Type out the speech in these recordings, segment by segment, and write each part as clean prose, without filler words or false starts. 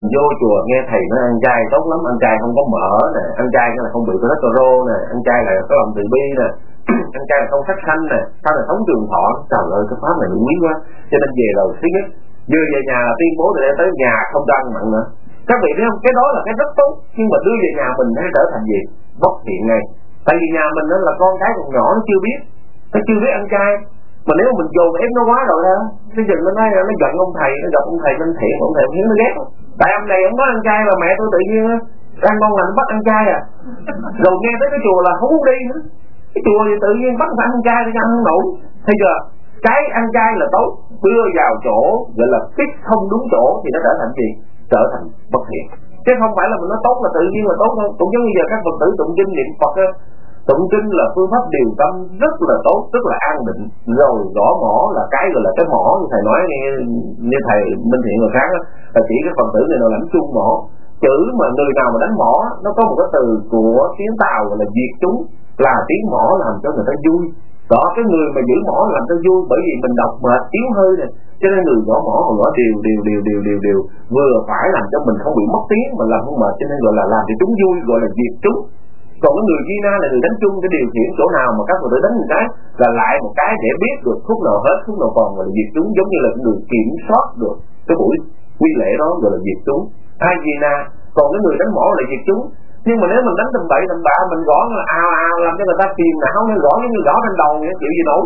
Vô chùa nghe thầy nói ăn chay tốt lắm, ăn chay không có mỡ nè, ăn chay là không bị cholesterol nè, ăn chay là có lòng từ bi nè, ăn chay là không sát sanh nè, sao là sống trường thọ. Trời ơi cái pháp này quý quá. Cho nên về rồi thứ nhất vừa về nhà là tuyên bố từ đây tới nhà không cho ăn mặn nữa. Các vị thấy không, cái đó là cái rất tốt, nhưng mà đưa về nhà mình hay trở thành gì? Bất thiện ngay. Tại vì nhà mình đó là con cái còn nhỏ nó chưa biết ăn chay. Mà nếu mình dồn ép nó quá rồi đó, cái chừng nó nói nó giận ông thầy, nó gặp ông thầy nên thiện, ông thầy hiến nó ghét. Tại ông này ông bắt ăn chay mà mẹ tôi tự nhiên ăn ngon lành bắt ăn chay à. Rồi nghe tới cái chùa là không muốn đi nữa. Cái chùa thì tự nhiên bắt phải ăn chay thì ăn không nổi. Thấy chưa? Cái ăn chay là tốt, đưa vào chỗ gọi là fix không đúng chỗ thì nó trở thành gì? Trở thành bất thiện. Chứ không phải là mình nói tốt là tự nhiên là tốt đâu. Cũng giống như giờ các Phật tử tụng kinh niệm Phật á, tụng kinh là phương pháp điều tâm rất là tốt, rất là an định. Rồi gõ mỏ là cái gọi là cái mỏ như thầy nói như thầy Minh Thiện người khác á, là chỉ cái Phật tử này nào lãnh chung mỏ. Chữ mà người nào mà đánh mỏ nó có một cái từ của tiếng Tàu gọi là diệt chúng, là tiếng mỏ làm cho người ta vui. Đó, cái người mà giữ mỏ làm cho vui, bởi vì mình đọc mệt yếu hơi nè, cho nên người gõ mỏ gõ đều vừa phải làm cho mình không bị mất tiếng mà làm không mệt, cho nên gọi là làm cho chúng vui, gọi là diệt chúng. Còn cái người Gina là người đánh chung, cái điều khiển chỗ nào mà các Phật tử đánh một cái là lại một cái để biết được khúc nào hết, khúc nào còn, gọi là diệt chúng. Giống như là người kiểm soát được cái buổi quy lễ đó gọi là diệt chúng. Ai Gina, còn cái người đánh mỏ là diệt chúng. Nhưng mà nếu mình đánh tầm bậy tầm bạ, mình gõ ào làm cho người ta phiền não, hay gõ giống như gõ trên đầu vậy, chịu gì nổi.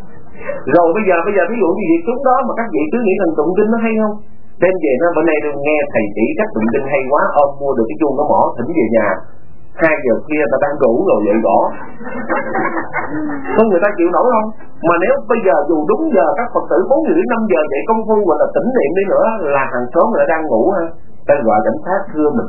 Rồi bây giờ ví dụ như diệt chúng đó mà các vị cứ nghĩ rằng tụng kinh nó hay không, đem về nó bữa nay nghe thầy chỉ cách tụng kinh hay quá, ôm mua được cái chuông nó mỏ thỉnh về nhà, 2 giờ kia ta đang ngủ rồi dậy gõ. Không người ta chịu nổi không? Mà nếu bây giờ dù đúng giờ các Phật tử 4 rưỡi 5 giờ dậy công phu gọi là tỉnh niệm đi nữa, là hàng xóm người ta đang ngủ ha, ta gọi cảnh sát thưa mình.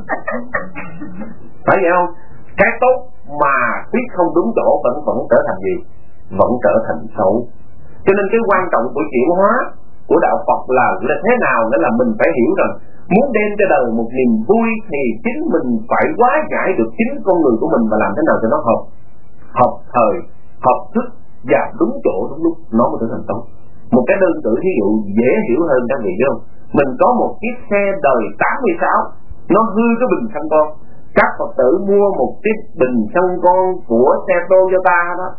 Phải vậy không? Cái tốt mà biết không đúng chỗ vẫn trở thành gì? Vẫn trở thành xấu. Cho nên cái quan trọng của chuyển hóa của đạo Phật là thế nào? Nghĩa là mình phải hiểu rằng muốn đem cho đời một niềm vui thì chính mình phải hóa giải được chính con người của mình, và làm thế nào cho nó hợp thời, hợp thức và đúng chỗ đúng lúc, nó mới trở thành tốt. Một cái đơn cử ví dụ dễ hiểu hơn các vị biết không? Mình có một chiếc xe đời 86, nó hư cái bình xăng con. Các Phật tử mua một chiếc bình xăng con của xe Toyota đó,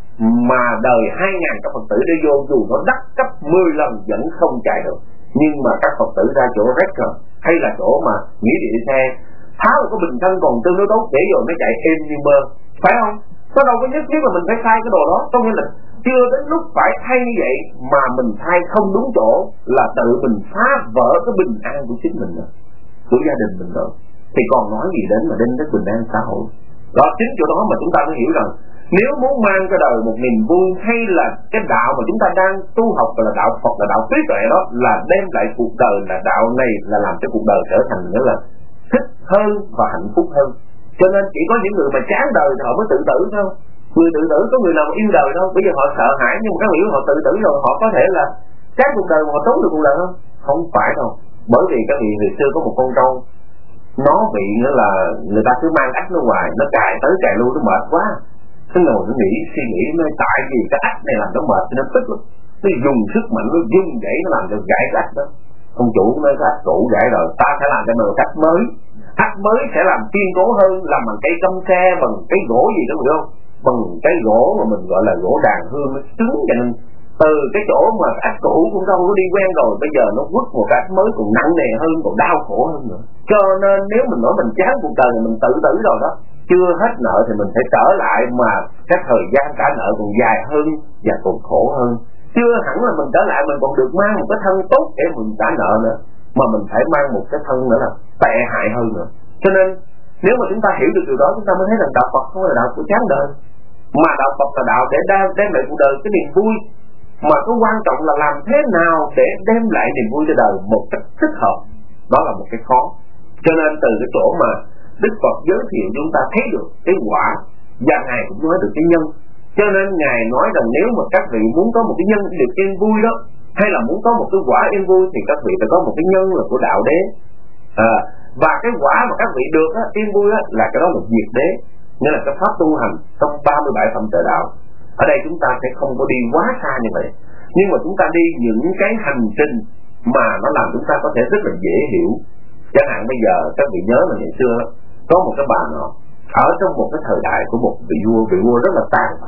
mà đời 2000 các Phật tử đi vô, dù nó đắt gấp 10 lần vẫn không chạy được. Nhưng mà các Phật tử ra chỗ wrecker hay là chỗ mà nghĩa địa xe, tháo cái bình xăng còn tương đối tốt để rồi nó chạy êm như mơ, phải không? Có đâu có nhất thiết là mình phải thay cái đồ đó. Có nghĩa là chưa đến lúc phải thay như vậy, mà mình thay không đúng chỗ là tự mình phá vỡ cái bình an của chính mình rồi, của gia đình mình rồi, thì còn nói gì đến mà đến cái bình an xã hội. Đó, chính chỗ đó mà chúng ta mới hiểu rằng nếu muốn mang cho đời một niềm vui, hay là cái đạo mà chúng ta đang tu học là đạo Phật, là đạo trí tuệ, đó là đem lại cuộc đời, là đạo này là làm cho cuộc đời trở thành nghĩa là thích hơn và hạnh phúc hơn. Cho nên chỉ có những người mà chán đời thì họ mới tự tử thôi. Người tự tử có người nào mà yêu đời đâu. Bây giờ họ sợ hãi, nhưng mà các hiểu họ tự tử rồi họ có thể là chán cuộc đời mà họ trốn được cuộc đời không? Không phải đâu. Bởi vì các vị ngày xưa có một con trâu, nó bị nữa là người ta cứ mang ách nó hoài, nó cài tới cài lui, nó mệt quá. Nó ngồi nó nghĩ, suy nghĩ nó tại vì cái ách này làm nó mệt cho nên tức lắm. Nó dùng sức mạnh, nó dung dãy, nó làm cho gãy cái ách đó. Ông chủ nói cái ách cũ gãy rồi, ta sẽ làm cho mình ách mới. Ách mới sẽ làm kiên cố hơn, làm bằng cây căm xe, bằng cây gỗ gì đó hiểu không? Bằng cây gỗ mà mình gọi là gỗ đàn hương, nó cứng. Cho nên từ cái chỗ mà ách cũ cũng không có đi quen rồi, bây giờ nó quất một cái ách mới còn nặng nề hơn, còn đau khổ hơn nữa. Cho nên nếu mình nói mình chán cuộc đời, mình tự tử rồi đó, chưa hết nợ thì mình phải trở lại, mà cái thời gian trả nợ còn dài hơn và còn khổ hơn. Chưa hẳn là mình trở lại mình còn được mang một cái thân tốt để mình trả nợ nữa, mà mình phải mang một cái thân nữa là tệ hại hơn nữa. Cho nên nếu mà chúng ta hiểu được điều đó, chúng ta mới thấy rằng đạo Phật không phải là đạo của chán đời, mà đạo Phật là đạo để đem lại cuộc đời cái niềm vui. Mà cái quan trọng là làm thế nào để đem lại niềm vui cho đời một cách thích hợp, đó là một cái khó. Cho nên từ cái chỗ mà Đức Phật giới thiệu chúng ta thấy được cái quả, và Ngài cũng nói được cái nhân. Cho nên Ngài nói rằng nếu mà các vị muốn có một cái nhân được yên vui đó, hay là muốn có một cái quả yên vui, thì các vị phải có một cái nhân là của đạo đế. Và cái quả mà các vị được á, yên vui á, là cái đó là diệt đế, nghĩa là cái pháp tu hành trong 37 phẩm trợ đạo. Ở đây chúng ta sẽ không có đi quá xa như vậy, nhưng mà chúng ta đi những cái hành trình mà nó làm chúng ta có thể rất là dễ hiểu. Chẳng hạn bây giờ các vị nhớ là ngày xưa có một cái bà nọ ở trong một cái thời đại của một vị vua rất là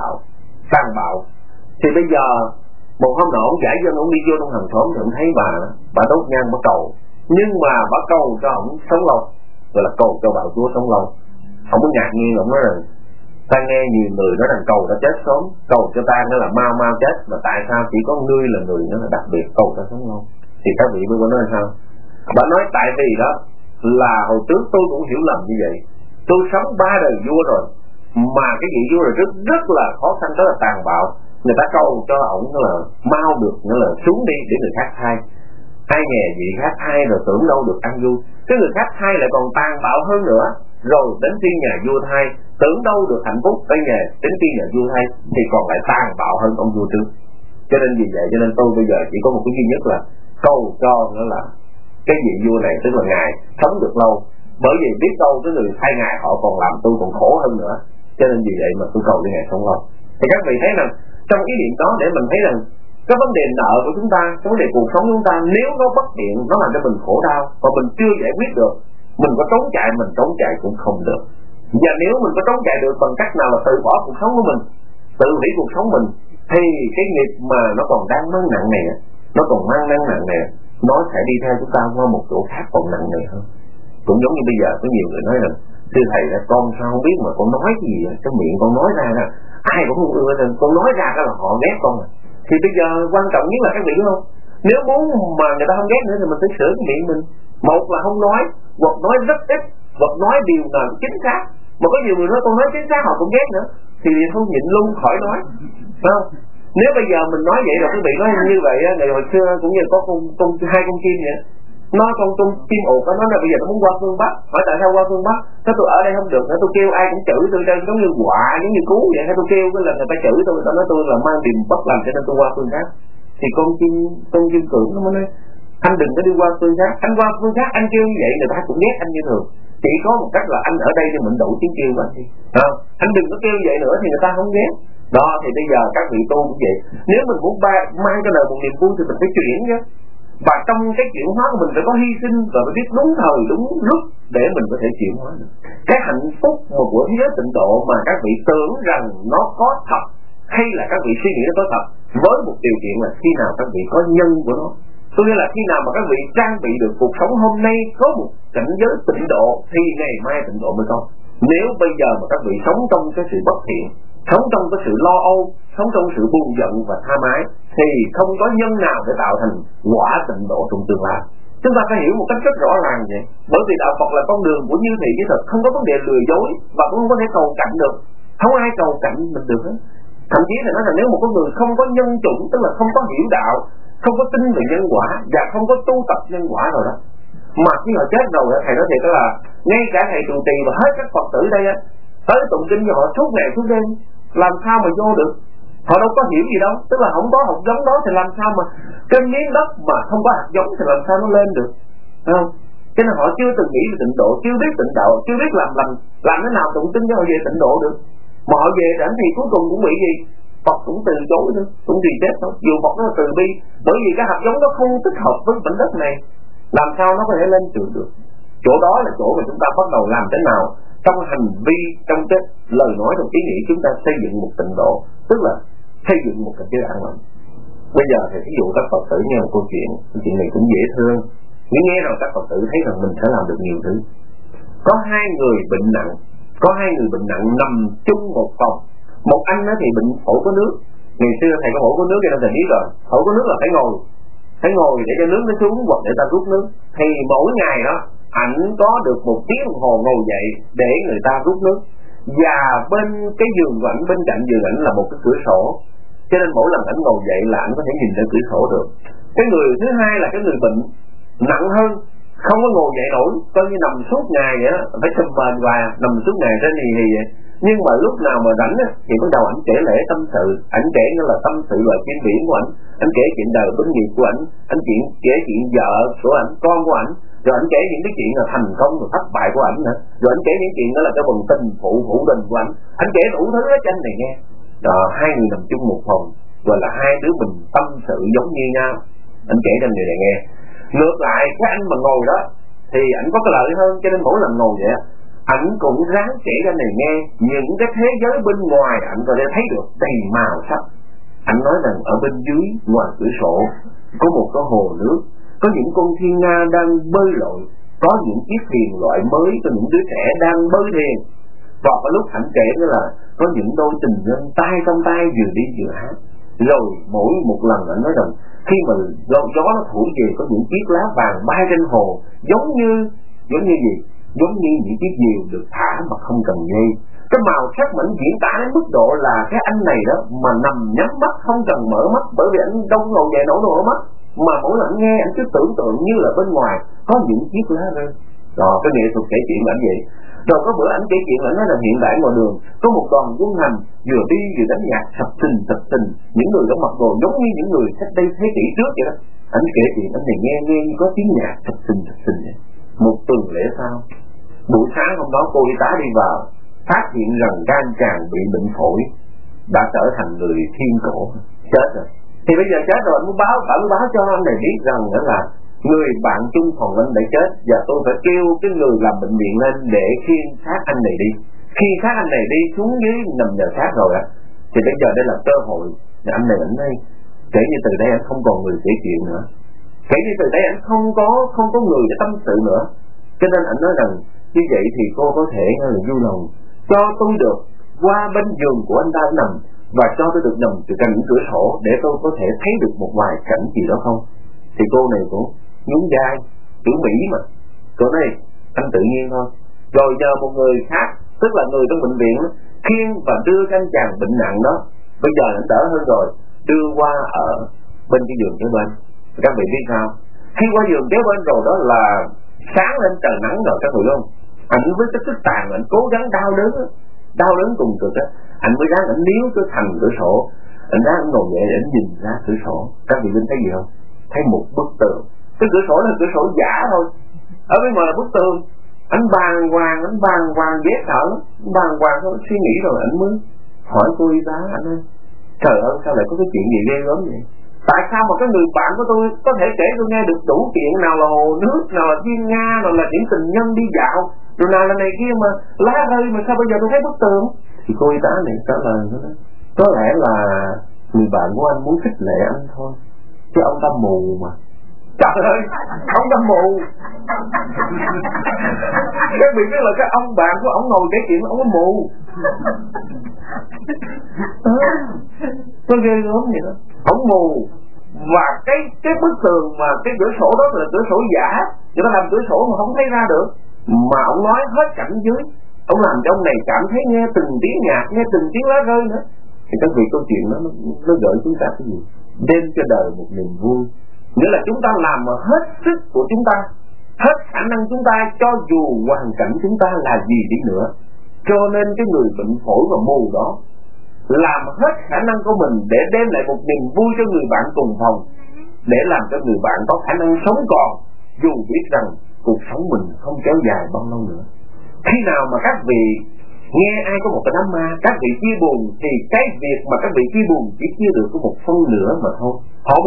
tàn bạo. Thì bây giờ một hôm nọ ông giải dân, ông đi vô trong hàng xóm thì ông thấy bà đốt nhang bà cầu, nhưng mà bà cầu cho ông sống lâu, gọi là cầu cho bà chúa sống lâu. Ông có ngạc nhiên, ông nói rằng ta nghe nhiều người nói rằng cầu ta chết sớm, cầu cho ta nó là mau chết, mà tại sao chỉ có ngươi là người nó là đặc biệt cầu ta sống lâu? Thì các vị mới nói sao? Bà nói tại vì đó là hồi trước tôi cũng hiểu lầm như vậy. Tôi sống 3 đời vua rồi, mà cái vị vua này rất là khó khăn, rất là tàn bạo. Người ta cầu cho ổng là mau được, nó là xuống đi để người khác thay. Ai nghe vị khác thay rồi tưởng đâu được ăn vui, cái người khác thay lại còn tàn bạo hơn nữa. Rồi đến khi nhà vua thay tưởng đâu được hạnh phúc, đến khi nhà vua thay thì còn lại tàn bạo hơn ông vua trước. Cho nên vì vậy cho nên tôi bây giờ chỉ có một cái duy nhất là cầu cho nó là cái vị vua này, tức là ngài sống được lâu. Bởi vì biết đâu cái người thay ngài họ còn làm tôi còn khổ hơn nữa. Cho nên vì vậy mà tôi cầu cho ngài sống lâu. Thì các vị thấy rằng trong ý niệm đó để mình thấy rằng cái vấn đề nợ của chúng ta, cái vấn đề cuộc sống của chúng ta, nếu nó bất tiện, nó làm cho mình khổ đau và mình chưa giải quyết được, mình có trốn chạy cũng không được. Và nếu mình có trốn chạy được bằng cách nào là từ bỏ cuộc sống của mình, tự hủy cuộc sống mình, thì cái nghiệp mà nó còn đang mang nặng nề, nó còn mang nặng nề, nó sẽ đi theo chúng ta qua một chỗ khác còn nặng nề hơn. Cũng giống như bây giờ có nhiều người nói rằng thưa thầy là con sao không biết mà con nói cái gì cái miệng con nói ra là ai cũng không ưa, con nói ra đó là họ ghét con. Thì bây giờ quan trọng nhất là các vị biết không, nếu muốn mà người ta không ghét nữa thì mình phải sửa cái miệng mình. Một là không nói, hoặc nói rất ít, hoặc nói điều nào chính xác. Mà có nhiều người nói con nói chính xác họ cũng ghét nữa, thì không nhịn luôn khỏi nói, phải không? Nếu bây giờ mình nói vậy là quý vị nói như vậy á, ngày hồi xưa cũng như có hai con chim vậy. Nó con chim ột nó nói là bây giờ nó muốn qua phương Bắc, hỏi tại sao qua phương Bắc? Thế tôi ở đây không được nữa, tôi kêu ai cũng chửi tôi đây giống như quạ, giống như cú vậy. Thế tôi kêu cái lần người ta chửi tôi nói tôi là mang điềm bất lành cho nên tôi qua phương khác. Thì con chim cưỡng nó mới nói anh đừng có đi qua phương khác, anh qua phương khác anh kêu như vậy người ta cũng ghét anh như thường. Chỉ có một cách là anh ở đây thì mình đủ tiếng kêu của anh đi. Anh đừng có kêu vậy nữa thì người ta không ghét. Đó thì bây giờ các vị tu cũng vậy. Nếu mình muốn mang cho đời một niềm vui thì mình phải chuyển chứ. Và trong cái chuyển hóa của mình phải có hy sinh và phải biết đúng thời đúng lúc để mình có thể chuyển hóa được. Cái hạnh phúc một của thế giới tịnh độ mà các vị tưởng rằng nó có thật, hay là các vị suy nghĩ nó có thật, với một điều kiện là khi nào các vị có nhân của nó. Tôi nghĩa là khi nào mà các vị trang bị được cuộc sống hôm nay có một cảnh giới tịnh độ thì ngày mai tịnh độ mới có. Nếu bây giờ mà các vị sống trong cái sự bất thiện, sống trong cái sự lo âu, sống trong sự buồn giận và tha mái, thì không có nhân nào để tạo thành quả tịnh độ trong tương lai. Chúng ta phải hiểu một cách rất rõ ràng vậy. Bởi vì đạo Phật là con đường của như thị với thật, không có vấn đề lừa dối và cũng không có thể cầu cạnh được. Không ai cầu cạnh mình được hết. Thậm chí là nói là nếu một con người không có nhân chủng, tức là không có hiểu đạo, không có tin về nhân quả và không có tu tập nhân quả rồi đó, mà khi họ chết rồi thầy nói thiệt là ngay cả thầy trụ trì và hết các Phật tử đây á, tới tụng kinh cho họ suốt ngày suốt đêm, làm sao mà vô được? Họ đâu có hiểu gì đâu, tức là không có hạt giống đó thì làm sao mà trên miếng đất mà không có hạt giống thì làm sao nó lên được, phải không? Cho nên họ chưa từng nghĩ về tịnh độ, chưa biết tịnh độ, chưa biết làm thế nào tụng kinh cho họ về tịnh độ được. Mà họ về đến thì cuối cùng cũng bị gì? Phật cũng từ chối nữa, cũng gì chết thôi. Dù Phật nó là từ bi, bởi vì cái hạt giống nó không thích hợp với mảnh đất này, làm sao nó có thể lên trường được. Chỗ đó là chỗ mà chúng ta bắt đầu làm thế nào trong hành vi, trong cái lời nói, trong ý nghĩ chúng ta xây dựng một tịnh độ, tức là xây dựng một cảnh giới an lành. Bây giờ thì ví dụ các Phật tử nghe một câu chuyện này cũng dễ thương. Nhưng nghe rồi các Phật tử thấy rằng mình sẽ làm được nhiều thứ. Có hai người bệnh nặng nằm chung một phòng. Một anh thì bệnh phổi có nước. Ngày xưa thầy có phổi có nước cho nên thầy biết rồi. Phổi có nước là phải ngồi để cho nước nó xuống hoặc để ta rút nước. Thì mỗi ngày đó ảnh có được 1 tiếng đồng hồ ngồi dậy để người ta rút nước. Và bên cái giường của ảnh, bên cạnh giường ảnh là một cái cửa sổ. Cho nên mỗi lần ảnh ngồi dậy là ảnh có thể nhìn ra cửa sổ được. Cái người thứ hai là cái người bệnh nặng hơn, không có ngồi dậy nổi, coi như nằm suốt ngày vậy đó, phải xâm bền hoài, nằm suốt ngày trên hì vậy. Nhưng mà lúc nào mà rảnh thì bắt đầu ảnh kể lể tâm sự, ảnh kể như là tâm sự loại chuyên biển của ảnh kể chuyện đời binh nghiệp của ảnh kể chuyện vợ của ảnh, con của ảnh, rồi ảnh kể những cái chuyện là thành công và thất bại của ảnh nữa, rồi ảnh kể những chuyện đó là cái bần tình phụ đình của ảnh kể đủ thứ hết cho anh này nghe. Rồi hai người nằm chung một phòng, gọi là hai đứa mình tâm sự giống như nhau, ảnh kể cho người này nghe. Ngược lại cái anh mà ngồi đó thì ảnh có cái lợi hơn, cho nên mỗi lần ngồi vậy ảnh cũng ráng kể ra này nghe những cái thế giới bên ngoài ảnh có thể thấy được đầy màu sắc. Ảnh nói rằng ở bên dưới ngoài cửa sổ có một cái hồ nước, có những con thiên nga đang bơi lội, có những chiếc thuyền loại mới, có những đứa trẻ đang bơi thuyền. Và có lúc ảnh kể nữa là có những đôi tình nhân tay trong tay vừa đi vừa hát. Rồi mỗi một lần ảnh nói rằng khi mà gió nó thổi về có những chiếc lá vàng bay trên hồ, giống như gì? Giống như những chiếc diều được thả mà không cần dây. Cái màu sắc mà anh diễn tả đến mức độ là cái anh này đó mà nằm nhắm mắt không cần mở mắt, bởi vì anh đâu ngồi dậy nổi mở mắt, mà mỗi lần nghe anh cứ tưởng tượng như là bên ngoài có những chiếc lá rơi. Rồi cái nghệ thuật kể chuyện ảnh vậy. Rồi có bữa anh kể chuyện ảnh nói là hiện tại ngoài đường có một đoàn quân hành vừa đi vừa đánh nhạc sập tình, những người đó mặc đồ giống như những người cách đây thế kỷ trước vậy đó. Anh kể chuyện anh này nghe như có tiếng nhạc sập tình vậy. Một tuần lễ sau, buổi sáng hôm đó cô y tá đi vào, phát hiện rằng gan chàng bị bệnh phổi, đã trở thành người thiên cổ, chết rồi. Thì bây giờ chết rồi anh muốn báo cho anh này biết rằng đó là người bạn chung phòng anh đã chết, và tôi phải kêu cái người làm bệnh viện lên để khiêng xác anh này đi. Khi xác anh này đi xuống dưới nằm nhờ xác rồi á, thì bây giờ đây là cơ hội để anh này ảnh nói kể như từ đây anh không còn người kể chuyện nữa, kể như từ đây anh không có người để tâm sự nữa. Cho nên anh nói rằng như vậy thì cô có thể là vui lòng cho tôi được qua bên giường của anh ta nằm, và cho tôi được nằm từ cạnh cửa sổ để tôi có thể thấy được một vài cảnh gì đó không. Thì cô này cũng nhún vai, chữ Mỹ mà. Cô nói anh tự nhiên thôi. Rồi nhờ một người khác, tức là người trong bệnh viện đó, khiêng và đưa cái anh chàng bệnh nặng đó, bây giờ anh đỡ hơn rồi, đưa qua ở bên cái giường kế bên. Các vị biết sao? Khi qua giường kế bên rồi đó là sáng lên trời nắng rồi các vị không? Anh với cái sức tàn anh cố gắng đau đớn cùng cực á, anh mới ráng anh níu cái thành cửa sổ, anh ráng ngồi dậy để anh nhìn ra cửa sổ. Các vị Vinh thấy gì không? Thấy một bức tường. Cái cửa sổ là cửa sổ giả thôi, ở bên ngoài là bức tường. Anh bàng hoàng dễ sợ lắm, bàng hoàng thôi, suy nghĩ rồi anh mới hỏi cô y tá, anh ơi trời ơi sao lại có cái chuyện gì ghê gớm vậy? Tại sao mà cái người bạn của tôi có thể kể tôi nghe được đủ chuyện, nào là hồ nước, nào là thiên nga, nào là những tình nhân đi dạo, rồi nào là này kia, mà lá rơi mà sao bây giờ tôi thấy bức tường? Thì cô y tá này trả lời nó đó, có lẽ là người bạn của anh muốn khích lệ anh thôi, chứ ông ta mù mà. Trời ơi, ông ta mù. Các vị biết là cái ông bạn của ông ngồi kể chuyện ông có mù. Có ghê gớm vậy đó. Ông mù. Và cái bức tường mà cái cửa sổ đó là cửa sổ giả, người ta làm cửa sổ mà không thấy ra được. Mà ông nói hết cảnh dưới, ông làm cho ông này cảm thấy nghe từng tiếng nhạc, nghe từng tiếng lá rơi nữa. Thì các vị câu chuyện đó nó gợi chúng ta cái gì? Đem cho đời một niềm vui. Nghĩa là chúng ta làm mà hết sức của chúng ta, hết khả năng chúng ta, cho dù hoàn cảnh chúng ta là gì đi nữa. Cho nên cái người bệnh phổi và mù đó làm hết khả năng của mình để đem lại một niềm vui cho người bạn cùng phòng, để làm cho người bạn có khả năng sống còn, dù biết rằng cuộc sống mình không kéo dài bao lâu nữa. Khi nào mà các vị nghe ai có một cái đám ma, các vị chia buồn, thì cái việc mà các vị chia buồn chỉ chia được có một phân nửa mà thôi.